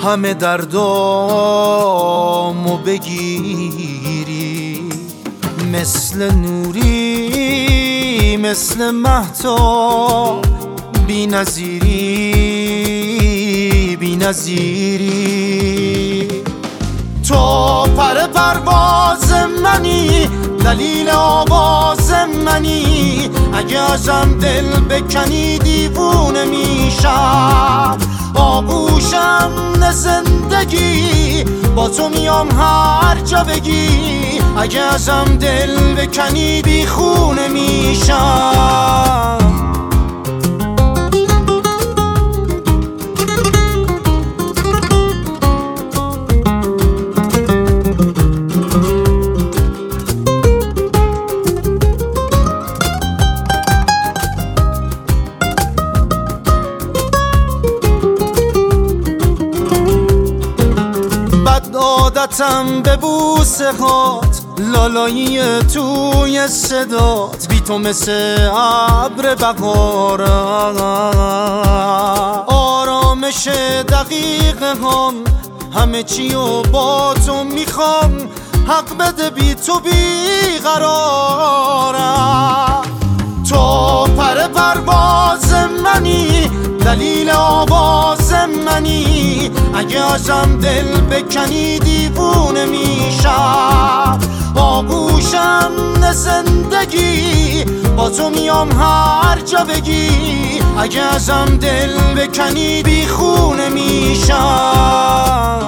همه دردامو بگیری، مثل نوری مثل مهتاب، بی نظیری بی نظیری. تو پر پرواز منی، دلیل آواز منی، اگه ازم دل بکنی دیوونه میشم. آغوشم زندگی، با تو میام هر جا بگی، اگه ازم دل بکنی بیخونه میشم. عادتم به بوسه هات، لالایی توی صدات، بی تو مثل ابر بهارم. آرامش دقیقه هم، همه چی رو با تو میخوام، حق بده بی تو بیقرارم. تو پر پرواز منی، دلیل آواز منی، اگه ازم دل بکنی دیوونه میشم. آغوشم زندگی، با تو میام هر جا بگی، اگه ازم دل بکنی بیخونه میشم.